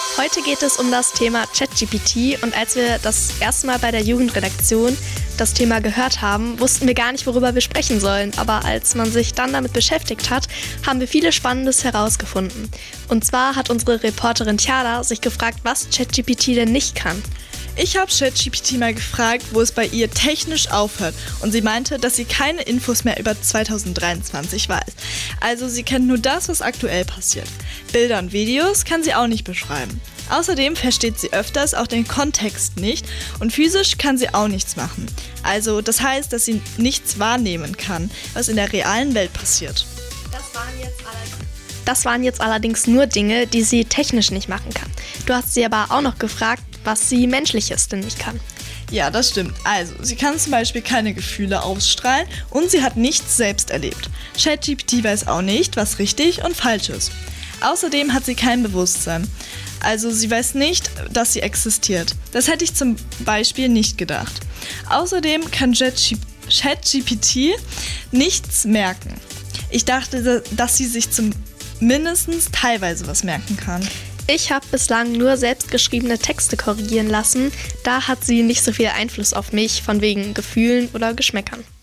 Heute geht es um das Thema ChatGPT und als wir das erste Mal bei der Jugendredaktion das Thema gehört haben, wussten wir gar nicht, worüber wir sprechen sollen. Aber als man sich dann damit beschäftigt hat, haben wir vieles Spannendes herausgefunden. Und zwar hat unsere Reporterin Tjada sich gefragt, was ChatGPT denn nicht kann. Ich habe ChatGPT mal gefragt, wo es bei ihr technisch aufhört und sie meinte, dass sie keine Infos mehr über 2023 weiß. Also sie kennt nur das, was aktuell passiert. Bilder und Videos kann sie auch nicht beschreiben. Außerdem versteht sie öfters auch den Kontext nicht und physisch kann sie auch nichts machen. Also das heißt, dass sie nichts wahrnehmen kann, was in der realen Welt passiert. Das waren jetzt allerdings nur Dinge, die sie technisch nicht machen kann. Du hast sie aber auch noch gefragt, was sie Menschliches denn nicht kann. Ja, das stimmt. Also, sie kann zum Beispiel keine Gefühle ausstrahlen und sie hat nichts selbst erlebt. ChatGPT weiß auch nicht, was richtig und falsch ist. Außerdem hat sie kein Bewusstsein. Also sie weiß nicht, dass sie existiert. Das hätte ich zum Beispiel nicht gedacht. Außerdem kann ChatGPT nichts merken. Ich dachte, dass sie sich zumindest teilweise was merken kann. Ich habe bislang nur selbstgeschriebene Texte korrigieren lassen. Da hat sie nicht so viel Einfluss auf mich, von wegen Gefühlen oder Geschmäckern.